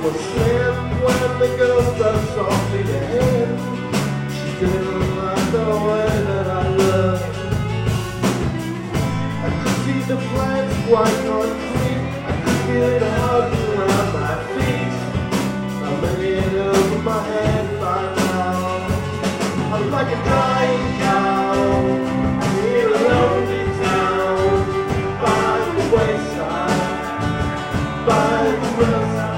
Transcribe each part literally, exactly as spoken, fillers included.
was slammed when the girl started softly to him. She didn't like the way that I looked. I could see the plans quite concrete. I could feel it hugging around my feet. I'm laying over my head by now. I'm like a dying cow in a lonely town, by the wayside, by the roadside.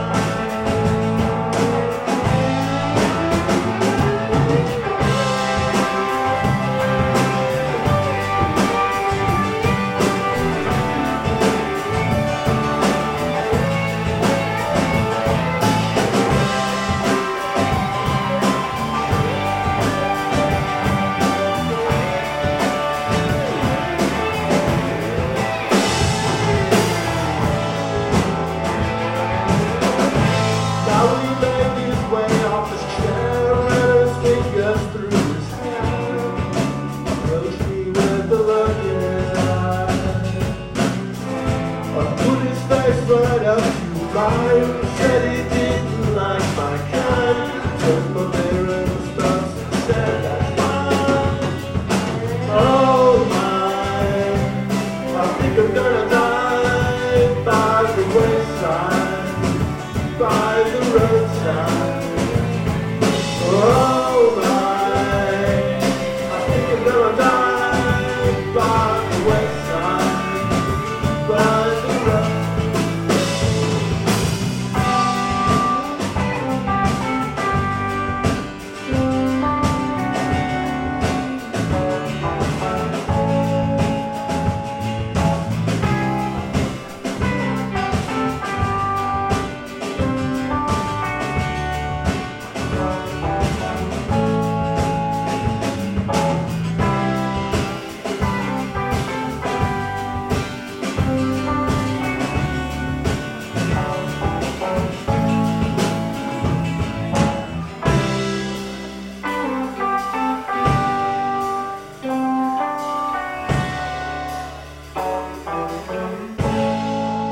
Right up to mine, said he didn't like my kind. Turned my mirror and stuff and said that's fine. Oh my, I think I'm gonna die by the wayside, by the roadside. Oh my, I think I'm gonna die by the wayside, by the roadside.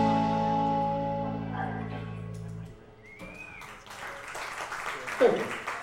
Thank you.